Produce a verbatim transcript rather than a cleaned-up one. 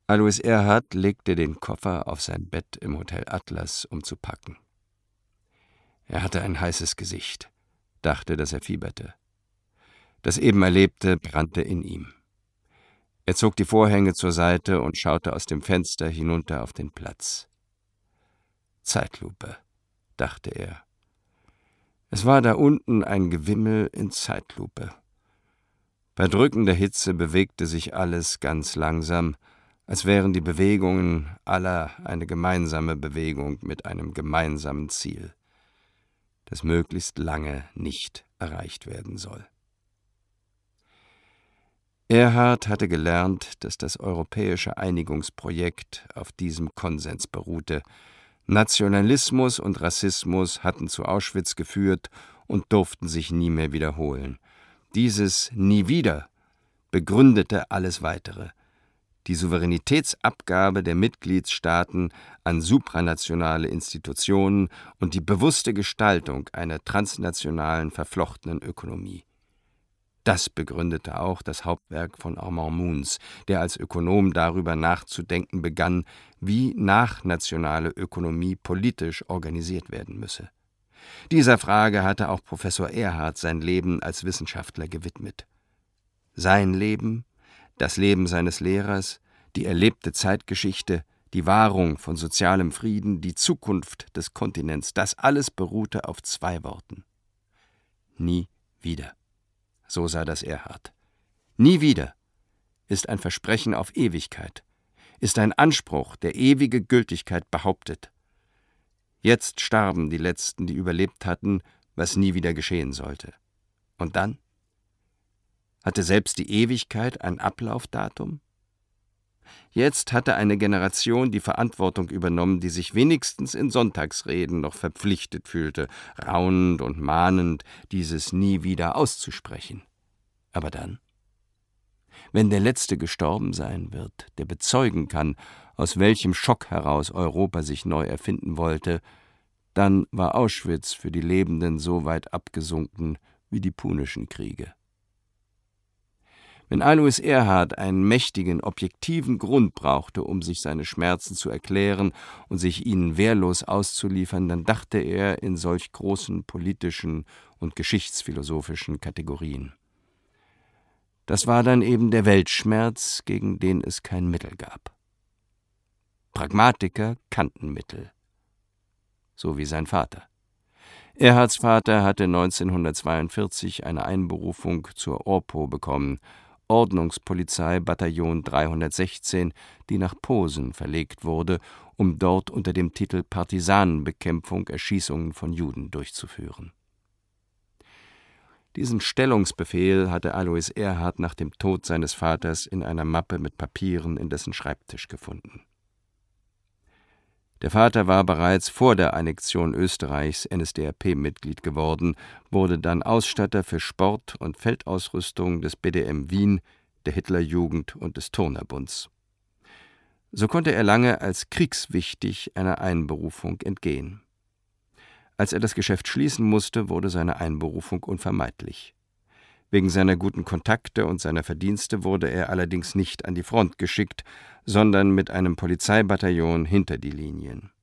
Alois Erhard legte den Koffer auf sein Bett im Hotel Atlas, um zu packen. Er hatte ein heißes Gesicht, dachte, dass er fieberte. Das eben Erlebte brannte in ihm. Er zog die Vorhänge zur Seite und schaute aus dem Fenster hinunter auf den Platz. Zeitlupe, dachte er. Es war da unten ein Gewimmel in Zeitlupe. Bei drückender Hitze bewegte sich alles ganz langsam, als wären die Bewegungen aller eine gemeinsame Bewegung mit einem gemeinsamen Ziel, das möglichst lange nicht erreicht werden soll. Erhard hatte gelernt, dass das europäische Einigungsprojekt auf diesem Konsens beruhte. Nationalismus und Rassismus hatten zu Auschwitz geführt und durften sich nie mehr wiederholen. Dieses Nie wieder begründete alles Weitere. Die Souveränitätsabgabe der Mitgliedstaaten an supranationale Institutionen und die bewusste Gestaltung einer transnationalen, verflochtenen Ökonomie. Das begründete auch das Hauptwerk von Armand Moons, der als Ökonom darüber nachzudenken begann, wie nachnationale Ökonomie politisch organisiert werden müsse. Dieser Frage hatte auch Professor Erhard sein Leben als Wissenschaftler gewidmet. Sein Leben, das Leben seines Lehrers, die erlebte Zeitgeschichte, die Wahrung von sozialem Frieden, die Zukunft des Kontinents, das alles beruhte auf zwei Worten. Nie wieder. So sah das Erhard. Nie wieder ist ein Versprechen auf Ewigkeit, ist ein Anspruch, der ewige Gültigkeit behauptet. Jetzt starben die Letzten, die überlebt hatten, was nie wieder geschehen sollte. Und dann? Hatte selbst die Ewigkeit ein Ablaufdatum? Jetzt hatte eine Generation die Verantwortung übernommen, die sich wenigstens in Sonntagsreden noch verpflichtet fühlte, raunend und mahnend dieses nie wieder auszusprechen. Aber dann? Wenn der Letzte gestorben sein wird, der bezeugen kann, aus welchem Schock heraus Europa sich neu erfinden wollte, dann war Auschwitz für die Lebenden so weit abgesunken wie die Punischen Kriege. Wenn Alois Erhard einen mächtigen, objektiven Grund brauchte, um sich seine Schmerzen zu erklären und sich ihnen wehrlos auszuliefern, dann dachte er in solch großen politischen und geschichtsphilosophischen Kategorien. Das war dann eben der Weltschmerz, gegen den es kein Mittel gab. Pragmatiker kannten Mittel, so wie sein Vater. Erhards Vater hatte neunzehnhundertzweiundvierzig eine Einberufung zur Orpo bekommen, Ordnungspolizei Bataillon dreihundertsechzehn, die nach Posen verlegt wurde, um dort unter dem Titel Partisanenbekämpfung Erschießungen von Juden durchzuführen. Diesen Stellungsbefehl hatte Alois Erhard nach dem Tod seines Vaters in einer Mappe mit Papieren in dessen Schreibtisch gefunden. Der Vater war bereits vor der Annexion Österreichs N S D A P-Mitglied geworden, wurde dann Ausstatter für Sport- und Feldausrüstung des B D M Wien, der Hitlerjugend und des Turnerbunds. So konnte er lange als kriegswichtig einer Einberufung entgehen. Als er das Geschäft schließen musste, wurde seine Einberufung unvermeidlich. Wegen seiner guten Kontakte und seiner Verdienste wurde er allerdings nicht an die Front geschickt, sondern mit einem Polizeibataillon hinter die Linien.